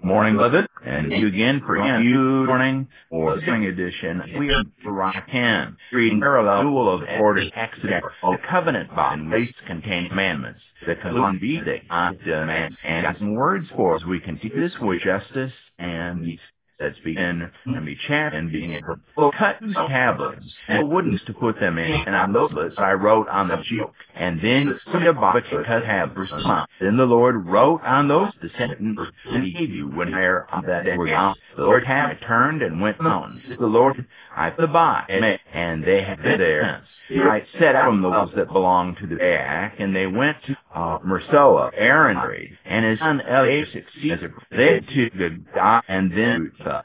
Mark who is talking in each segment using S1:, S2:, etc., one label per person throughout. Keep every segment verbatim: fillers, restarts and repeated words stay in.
S1: Morning, beloved, and you again for you morning or spring edition. We are Rock ten, reading parallel rule of order accident, the covenant bond grace contained commandments, the conclusion be that God demands and some words for us. We can teach this with justice and peace. Let's begin and be chat and being able to cut these tablets and woodens to put them in, and on those lists I wrote on the sheet, and then the Bible cut tablets. Then the Lord wrote on those the sentence that He gave you when there on that day. The Lord had turned and went mountains. The Lord I the by and they had been there. I set out from those that belonged to the back, and they went to uh, Mersoa, Aaron, and his son Eliab succeeded. They took good God, and then uh,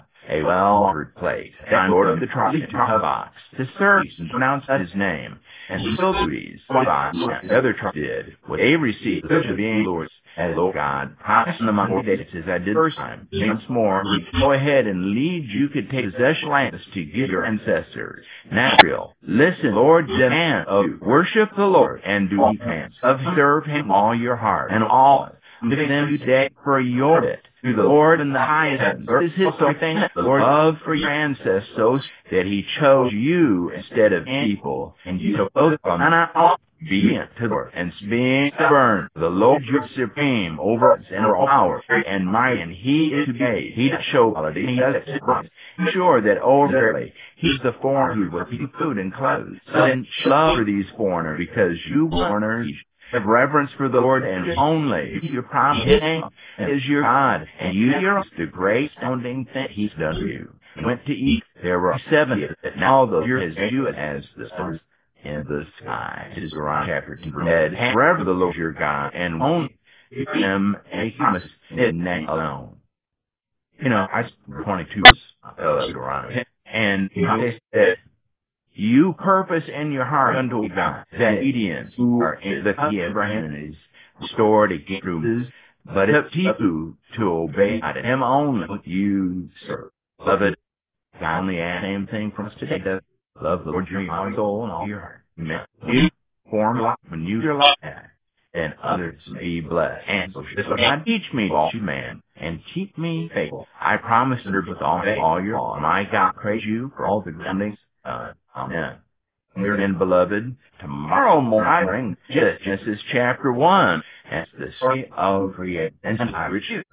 S1: a well-ordered place, and ordered the tribe to box to serve and pronounce his name, and the duties the other tribe did. What they received the being Lord's as Lord God, promising among the days as I did first time. Once more, go ahead and lead. You could take possession lands to give your ancestors. Now, listen, Lord, demand of you. Worship the Lord and do commands of serve Him all your heart and all. Give them today for your it to the Lord in the highest heavens. This is His something the Lord love for your ancestors, so that He chose you instead of people, and you both on obedient to the Lord, and being stubborn, the Lord your supreme over us and our power and might, and He is to be. He does show quality, He does it. Be sure that overly He's the foreigner who will keep food and clothes. Then love for these foreigners, because you foreigners have reverence for the Lord, and only your promise is your God, and you hear the great astounding thing He's done for you. He went to eat. There were seventy, and now the year as you as the stars in the sky. It is around chapter two. Forever the Lord your God, and only Him a promise in name alone. You know, I twenty-two was uh, Deuteronomy, and He said, you purpose in your heart unto God that obedience who are in the Abraham is restored again through, but it's up to you to obey God and Him only you serve. Beloved, God only asks the same thing from us today. Love the Lord your soul and all your heart. Amen. You form life when you your life, and others may be blessed. And so God teach me, all you man, and keep me faithful. I promise to serve with all all your all. My God, praise you for all the good things. Uh, Amen. Dear beloved, tomorrow morning I bring Genesis chapter one as the story of creation. And I wish you